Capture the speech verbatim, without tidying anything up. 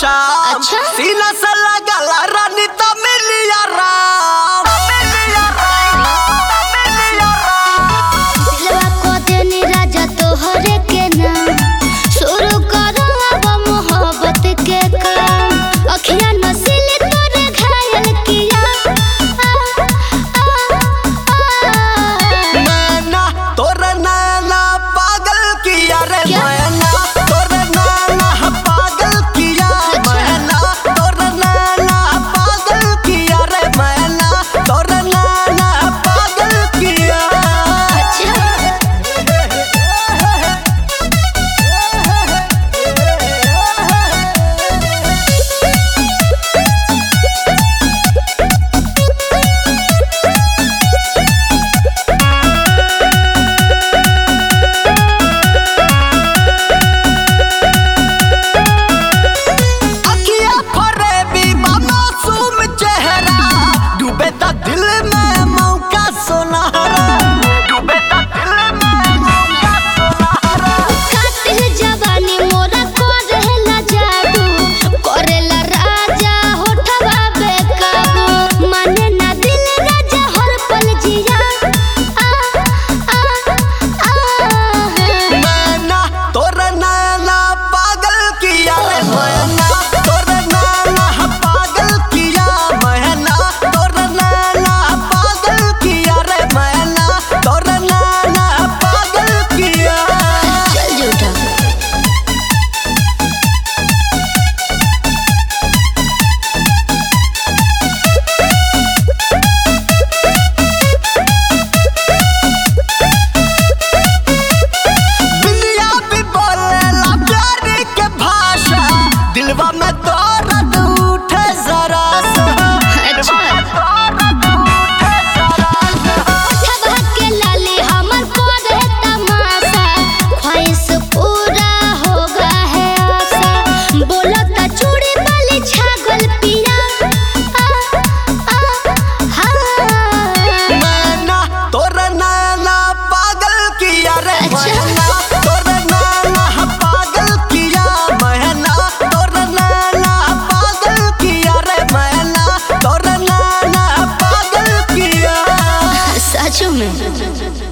शाम। अच्छा? सीना से लगला रानी तमिलिया राम। तमिलिया राम, तमिलिया राम। दिलवा को देनी राजा तोहरे के नाम, शुरू करो अब मोहब्बत के काम। अखियाँ नसीली तोरे घायल किया, आ, आ, आ। मैना तोरे नैना पागल किया रे। क्या? मैना तोरे नैना पागल किया। मैना तोरे नैना पागल किया रे। मैना तोरे नैना पागल किया। अच्छा। अखियाँ फरेबी बा मासूम चेहरा, डूबे ता दिल में मौका सुनहरा। डूबे ता दिल में मौका सुनहरा। कातिल जवानी मोरा करेला जादू, करेला राजा होठवा बेकाबू। माने ना दिल राजा हर पल जिया, आ, आ, आ। मैना तोरे नैना पागल किया रे। मैना तोरे नैना पागल किया। मैना तोरे नैना पागल किया रे। मैना तोरे नैना पागल किया। चल झूठा। बिल्लिया भी बोलेला प्यार के भाषा, दिलवा में दर्द उठे जरा सा। अच्छा। दर्द उठे जरा सा। ओठवा के लाली हमर करे तमाशा, ख्वाहिश पूरा होगा है आशा। बोलता चूड़ी वाली छागल पिया, आ, आ, हाँ। मैना तोरे नैना पागल किया रे। अच्छा। मैना तोरे नैना पागल किया। मैना तोरे नैना पागल किया रे। मैना तोरे नैना पागल किया। सच में।